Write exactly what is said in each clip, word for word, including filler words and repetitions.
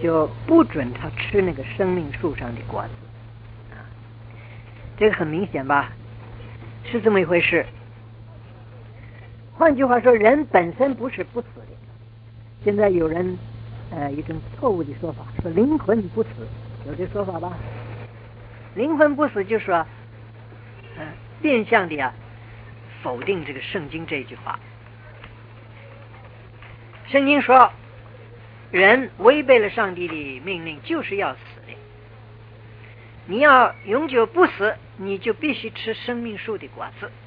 就不准他吃那个生命树上的果子啊。这个很明显吧，是这么一回事。换句话说，人本身不是不死的。现在有人呃一种错误的说法，说灵魂不死，有这说法吧？灵魂不死就说呃变相的啊否定这个圣经这句话。圣经说人违背了上帝的命令就是要死的，你要永久不死，你就必须吃生命树的果子。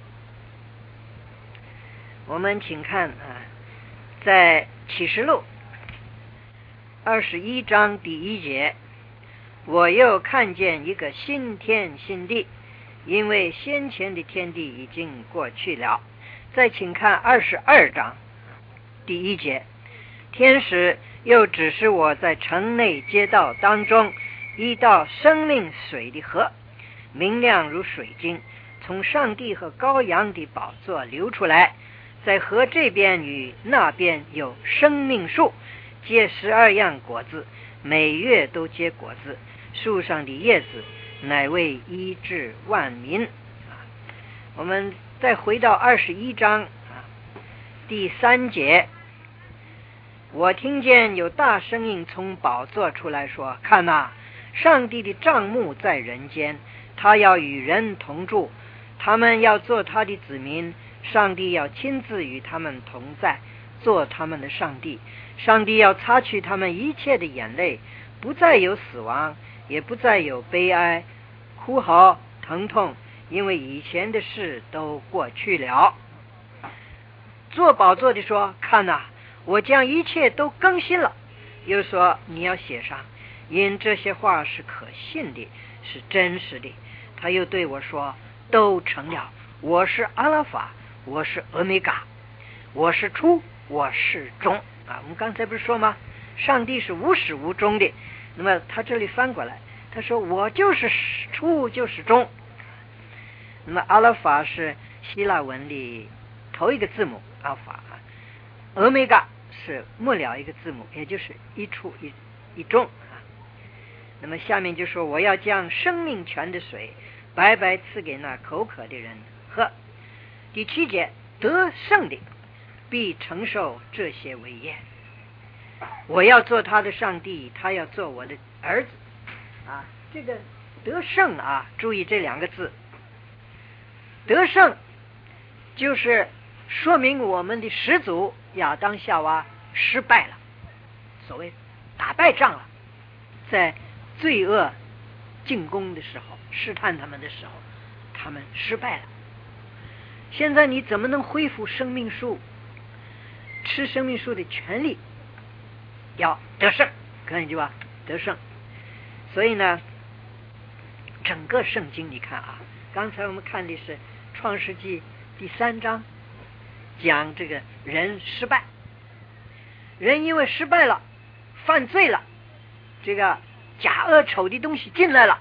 我们请看啊，在启示录二十一章第一节，我又看见一个新天新地，因为先前的天地已经过去了。再请看二十二章第一节，天使又指示我在城内街道当中一道生命水的河，明亮如水晶，从上帝和羔羊的宝座流出来，在河这边与那边有生命树，结十二样果子，每月都结果子，树上的叶子乃为医治万民。我们再回到二十一章第三节，我听见有大声音从宝座出来说，看哪，上帝的帐幕在人间，他要与人同住，他们要做他的子民，上帝要亲自与他们同在，做他们的上帝。上帝要擦去他们一切的眼泪，不再有死亡，也不再有悲哀、哭嚎、疼痛，因为以前的事都过去了。做宝座的说，看哪，我将一切都更新了。又说，你要写上，因这些话是可信的，是真实的。他又对我说，都成了，我是阿拉法，我是欧米伽，我是初，我是终啊。我们刚才不是说吗？上帝是无始无终的。那么他这里翻过来，他说我就是初，就是终。那么阿拉法是希腊文的头一个字母阿法，欧米伽是末了一个字母，也就是一初一一终啊。那么下面就说，我要将生命泉的水白白赐给那口渴的人喝。第七节，得胜的必承受这些为业，我要做他的上帝，他要做我的儿子啊。这个得胜啊，注意这两个字，得胜就是说明我们的始祖亚当夏娃失败了，所谓打败仗了，在罪恶进攻的时候，试探他们的时候，他们失败了。现在你怎么能恢复生命树，吃生命树的权利？要得胜，看见吧？得胜。所以呢，整个圣经你看啊，刚才我们看的是创世纪第三章，讲这个人失败，人因为失败了，犯罪了，这个假恶丑的东西进来了，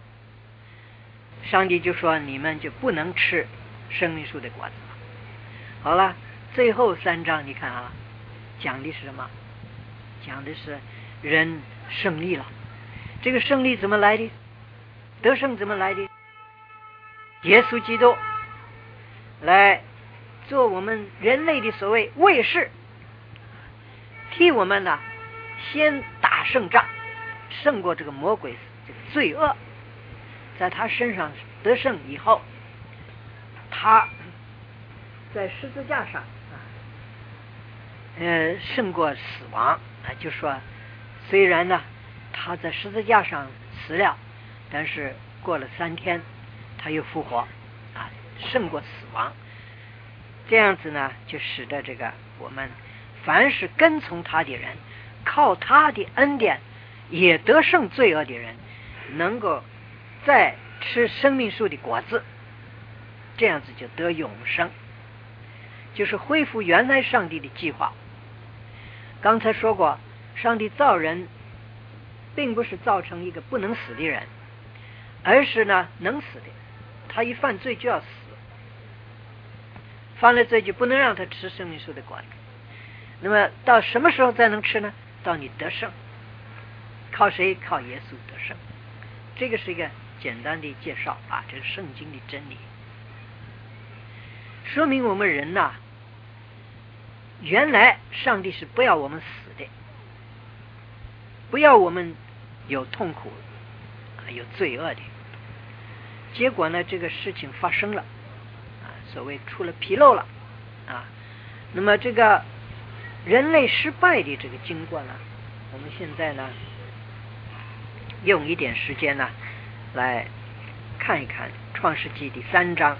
上帝就说你们就不能吃生命树的果子了。好了，最后三章你看啊，讲的是什么？讲的是人胜利了。这个胜利怎么来的？得胜怎么来的？耶稣基督来做我们人类的所谓卫士，替我们呢先打胜仗，胜过这个魔鬼这个罪恶，在他身上得胜以后，他在十字架上啊，呃，胜过死亡啊。就说虽然呢他在十字架上死了，但是过了三天他又复活啊，胜过死亡。这样子呢，就使得这个我们凡是跟从他的人，靠他的恩典也得胜罪恶的人，能够再吃生命树的果子，这样子就得永生，就是恢复原来上帝的计划。刚才说过，上帝造人并不是造成一个不能死的人，而是呢能死的，他一犯罪就要死，犯了罪就不能让他吃生命树的果子。那么到什么时候才能吃呢？到你得胜， 靠谁？靠耶稣得胜。这个是一个简单的介绍啊，这是圣经的真理，说明我们人呐、啊，原来上帝是不要我们死的，不要我们有痛苦啊，有罪恶的。结果呢，这个事情发生了啊，所谓出了纰漏了啊。那么这个人类失败的这个经过呢，我们现在呢用一点时间呢来看一看创世纪第三章。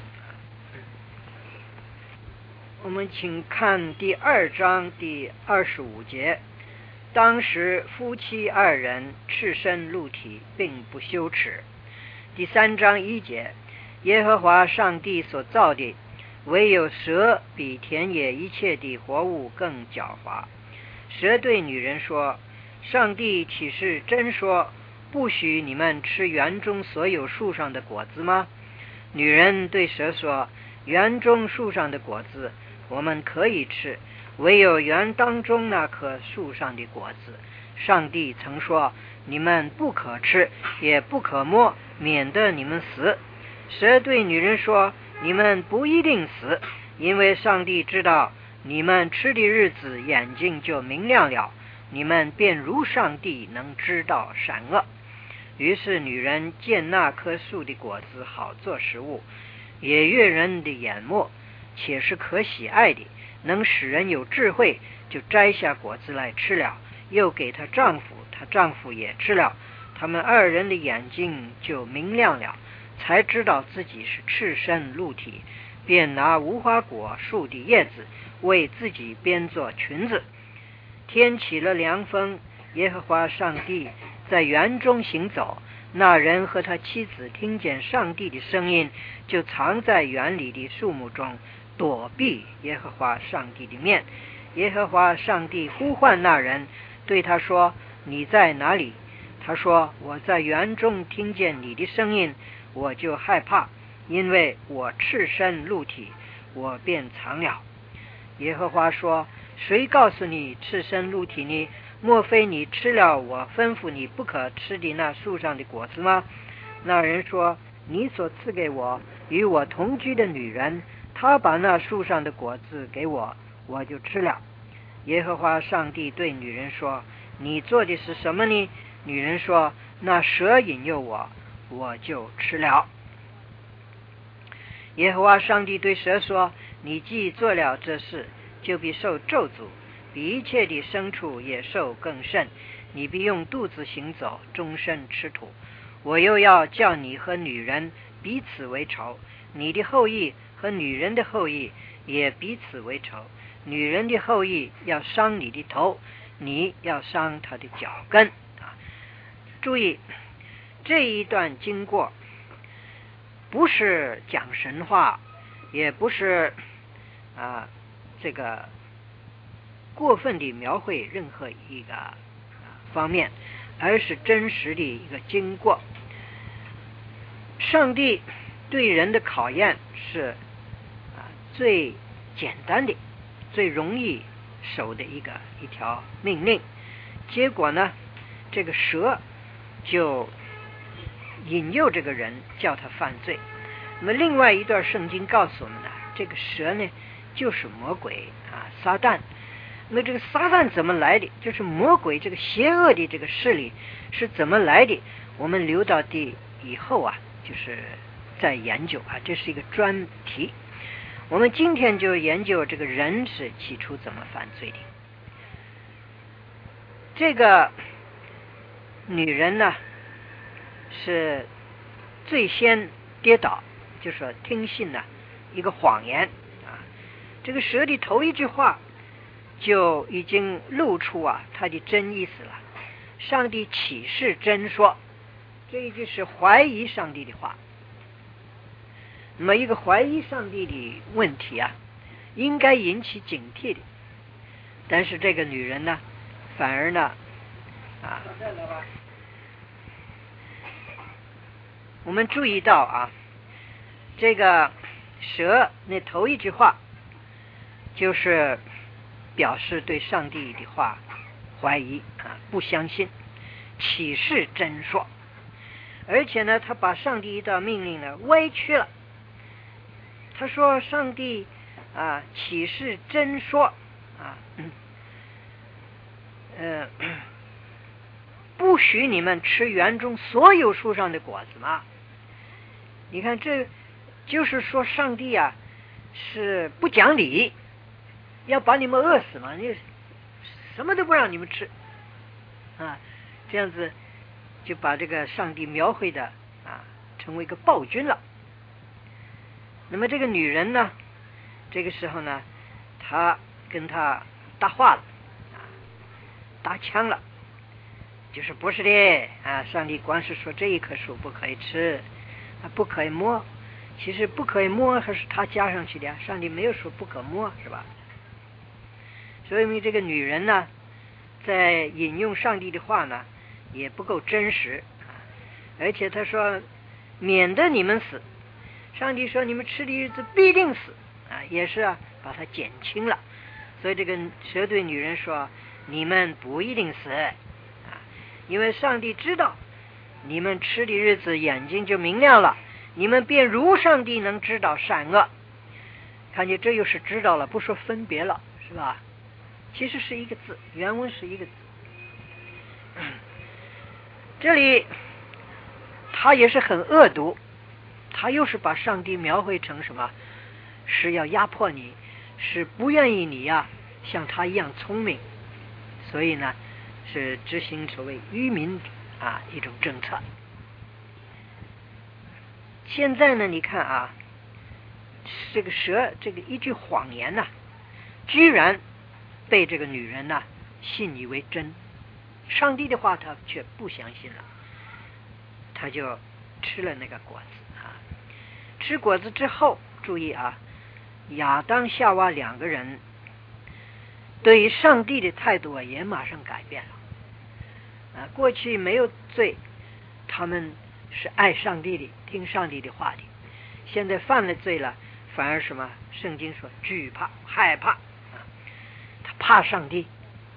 我们请看第二章第二十五节，当时夫妻二人赤身露体，并不羞耻。第三章一节，耶和华上帝所造的，唯有蛇比田野一切的活物更狡猾。蛇对女人说，上帝岂是真说，不许你们吃园中所有树上的果子吗？女人对蛇说，园中树上的果子我们可以吃，唯有园当中那棵树上的果子，上帝曾说，你们不可吃，也不可摸，免得你们死。蛇对女人说，你们不一定死，因为上帝知道你们吃的日子眼睛就明亮了，你们便如上帝能知道善恶。于是女人见那棵树的果子好做食物，也悦人的眼目，且是可喜爱的，能使人有智慧，就摘下果子来吃了，又给她丈夫，她丈夫也吃了，他们二人的眼睛就明亮了，才知道自己是赤身露体，便拿无花果树的叶子为自己编做裙子。天起了凉风，耶和华上帝在园中行走，那人和他妻子听见上帝的声音，就藏在园里的树木中，躲避耶和华上帝的面。耶和华上帝呼唤那人，对他说，你在哪里？他说，我在园中听见你的声音，我就害怕，因为我赤身露体，我便藏了。耶和华说，谁告诉你赤身露体呢？莫非你吃了我吩咐你不可吃的那树上的果子吗？那人说，你所赐给我与我同居的女人，她把那树上的果子给我，我就吃了。耶和华上帝对女人说，你做的是什么呢？女人说，那蛇引诱我，我就吃了。耶和华上帝对蛇说，你既做了这事，就必受咒诅，比一切的牲畜野兽更甚，你必用肚子行走，终身吃土。我又要叫你和女人彼此为仇，你的后裔和女人的后裔也彼此为仇。女人的后裔要伤你的头，你要伤她的脚跟。啊，注意这一段经过不是讲神话，也不是啊这个过分地描绘任何一个方面，而是真实的一个经过。上帝对人的考验是啊最简单的、最容易守的一个一条命令。结果呢，这个蛇就引诱这个人，叫他犯罪。那么另外一段圣经告诉我们呢，这个蛇呢就是魔鬼啊，撒旦。那这个撒旦怎么来的？就是魔鬼这个邪恶的这个势力是怎么来的？我们留到第以后啊，就是在研究啊，这是一个专题。我们今天就研究这个人是起初怎么犯罪的。这个女人呢，是最先跌倒，就说听信了一个谎言啊。这个蛇的头一句话就已经露出啊他的真意思了。上帝岂是真说？这一句是怀疑上帝的话。那么一个怀疑上帝的问题啊，应该引起警惕的。但是这个女人呢，反而呢啊，我们注意到啊，这个蛇那头一句话就是表示对上帝的话怀疑啊，不相信。 岂是真说？而且呢，他把上帝一道命令呢歪曲了。他说上帝啊，岂是真说啊？嗯呃，不许你们吃园中所有树上的果子吗？你看，这就是说上帝啊是不讲理，要把你们饿死嘛，你什么都不让你们吃啊，这样子就把这个上帝描绘的啊成为一个暴君了。那么这个女人呢，这个时候呢，她跟他搭话了啊，搭腔了，就是不是的啊，上帝光是说这一棵树不可以吃，啊不可以摸，其实不可以摸还是他加上去的，上帝没有说不可摸，是吧？所以这个女人呢，在引用上帝的话呢，也不够真实啊，而且他说免得你们死，上帝说你们吃的日子必定死啊，也是啊把它减轻了。所以这个蛇对女人说你们不一定死啊，因为上帝知道你们吃的日子眼睛就明亮了，你们便如上帝能知道善恶。看见这又是知道了，不说分别了，是吧？其实是一个字，原文是一个字。这里他也是很恶毒，他又是把上帝描绘成什么？是要压迫你，是不愿意你呀、啊、像他一样聪明，所以呢是执行所谓愚民啊一种政策。现在呢你看啊，这个蛇这个一句谎言呢、啊，居然被这个女人呢、啊、信以为真，上帝的话他却不相信了，他就吃了那个果子啊。吃果子之后，注意啊，亚当夏娃两个人对于上帝的态度啊也马上改变了啊。过去没有罪，他们是爱上帝的，听上帝的话的，现在犯了罪了，反而什么？圣经说惧怕害怕啊，他怕上帝。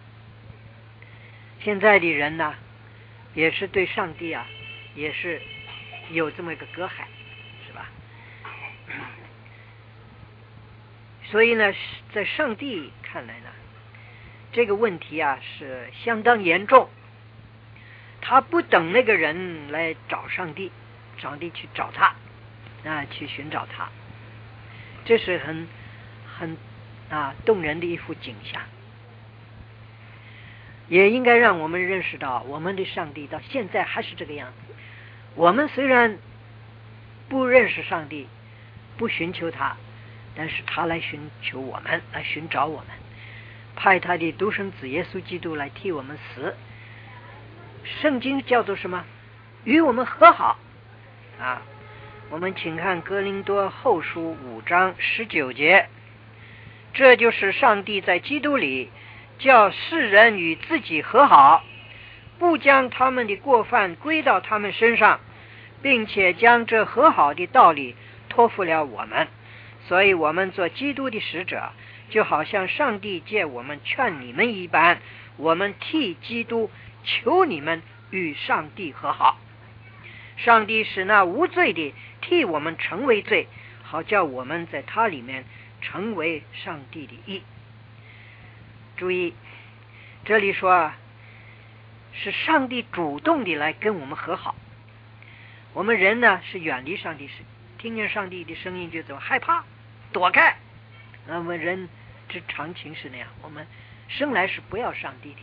现在的人呢，也是对上帝啊也是有这么一个隔阂，是吧？所以呢，在上帝看来呢，这个问题啊是相当严重，他不等那个人来找上帝，上帝去找他啊，去寻找他，这是很很啊动人的一幅景象，也应该让我们认识到我们的上帝到现在还是这个样子。我们虽然不认识上帝，不寻求他，但是他来寻求我们，来寻找我们，派他的独生子耶稣基督来替我们死。圣经叫做什么？与我们和好啊！我们请看哥林多后书五章十九节，这就是上帝在基督里叫世人与自己和好，不将他们的过犯归到他们身上，并且将这和好的道理托付了我们。所以我们做基督的使者，就好像上帝借我们劝你们一般，我们替基督求你们与上帝和好。上帝使那无罪的替我们成为罪，好叫我们在他里面成为上帝的义。注意，这里说是上帝主动的来跟我们和好。我们人呢是远离上帝，是听见上帝的声音就走，害怕躲开。那么人之常情是那样，我们生来是不要上帝的，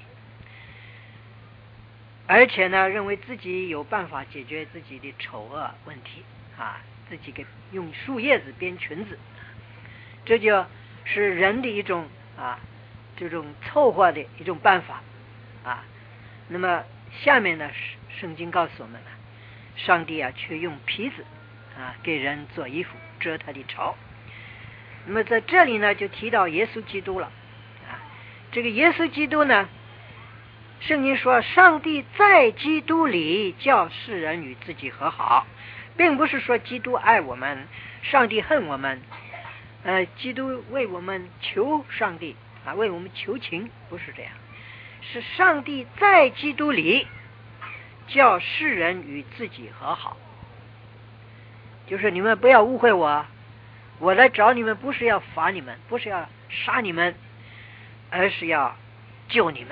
而且呢认为自己有办法解决自己的丑恶问题啊，自己给用树叶子编裙子，这就是人的一种啊这种凑合的一种办法啊。那么下面呢圣经告诉我们呢，上帝啊却用皮子啊给人做衣服遮他的丑。那么在这里呢就提到耶稣基督了啊，这个耶稣基督呢，圣经说上帝在基督里叫世人与自己和好，并不是说基督爱我们，上帝恨我们，呃，基督为我们求上帝啊，为我们求情，不是这样，是上帝在基督里叫世人与自己和好。就是你们不要误会我，我来找你们不是要罚你们，不是要杀你们，而是要救你们。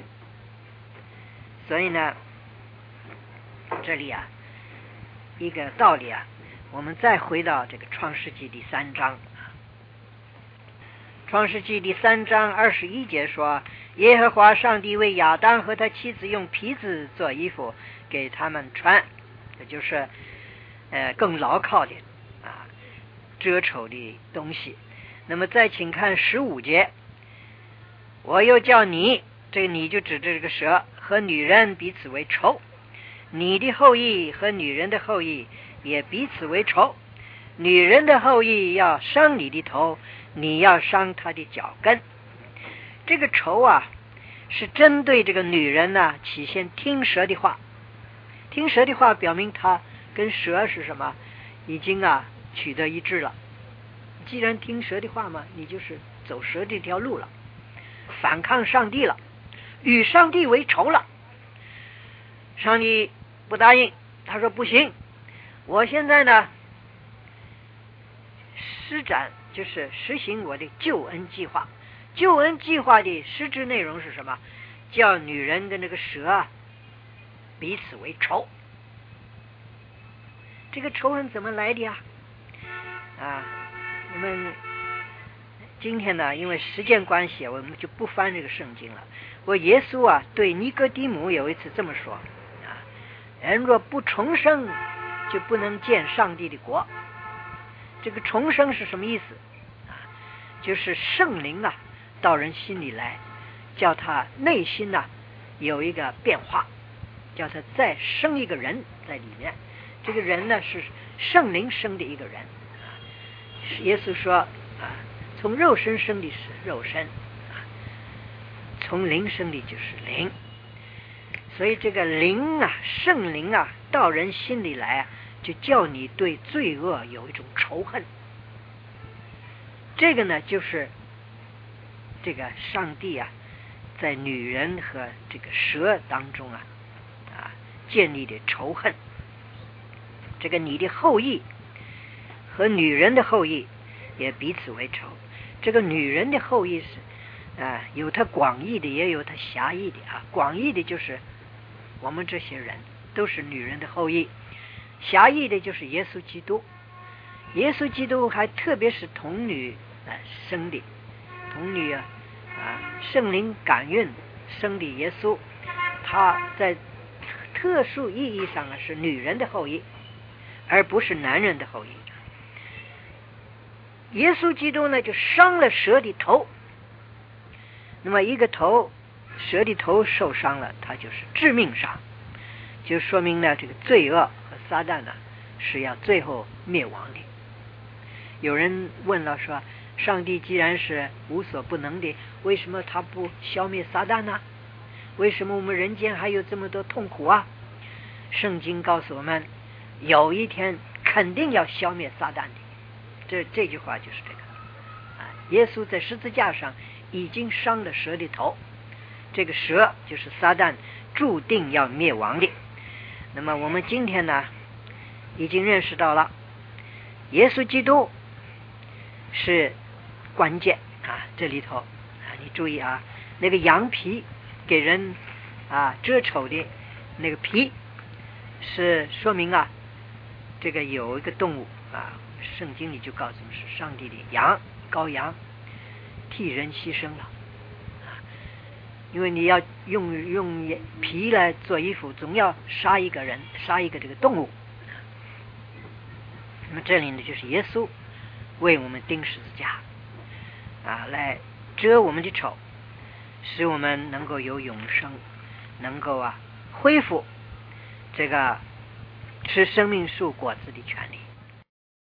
所以呢，这里啊一个道理啊，我们再回到这个创世纪第三章。创世纪第三章二十一节说，耶和华上帝为亚当和他妻子用皮子做衣服给他们穿，这就是呃更牢靠的啊遮丑的东西。那么再请看十五节，我又叫你，这个你就指着这个蛇，和女人彼此为仇，你的后裔和女人的后裔也彼此为仇，女人的后裔要伤你的头，你要伤她的脚跟。这个仇啊是针对这个女人呢、啊、起先听蛇的话，听蛇的话表明她跟蛇是什么，已经啊取得一致了。既然听蛇的话嘛，你就是走蛇这条路了，反抗上帝了，与上帝为仇了。上帝不答应，他说不行，我现在呢施展就是实行我的救恩计划。救恩计划的实质内容是什么？叫女人跟那个蛇啊彼此为仇。这个仇恨怎么来的呀？啊，我们今天呢，因为时间关系，我们就不翻这个圣经了。我耶稣啊对尼哥底母有一次这么说啊：人若不重生，就不能见上帝的国。这个重生是什么意思啊？就是圣灵啊到人心里来，叫他内心呐、啊、有一个变化，叫他再生一个人在里面。这个人呢是圣灵生的一个人啊。耶稣说啊，从肉身生的是肉身啊，从灵生的就是灵。所以这个灵啊，圣灵啊到人心里来啊，就叫你对罪恶有一种仇恨。这个呢就是这个上帝啊在女人和这个蛇当中啊啊建立的仇恨。这个你的后裔和女人的后裔也彼此为仇。这个女人的后裔是啊有它广义的也有它狭义的啊。广义的就是我们这些人都是女人的后裔，狭义的就是耶稣基督。耶稣基督还特别是童女啊生的，童女啊啊圣灵感孕生的耶稣，他在特殊意义上啊是女人的后裔，而不是男人的后裔。耶稣基督呢就伤了蛇的头，那么一个头蛇的头受伤了，它就是致命伤，就说明呢这个罪恶和撒旦呢是要最后灭亡的。有人问了说，上帝既然是无所不能的，为什么他不消灭撒旦呢？为什么我们人间还有这么多痛苦啊？圣经告诉我们，有一天肯定要消灭撒旦的。这这句话就是这个啊，耶稣在十字架上已经伤了蛇的头，这个蛇就是撒旦，注定要灭亡的。那么我们今天呢已经认识到了耶稣基督是关键啊，这里头啊你注意啊，那个羊皮给人啊遮丑的那个皮是说明啊这个有一个动物啊，圣经里就告诉我们是上帝的羊羔羊替人牺牲了啊，因为你要用用皮来做衣服，总要杀一个人，杀一个这个动物。那么这里呢就是耶稣为我们钉十字架啊，来遮我们的丑，使我们能够有永生，能够啊恢复这个吃生命树果子的权利。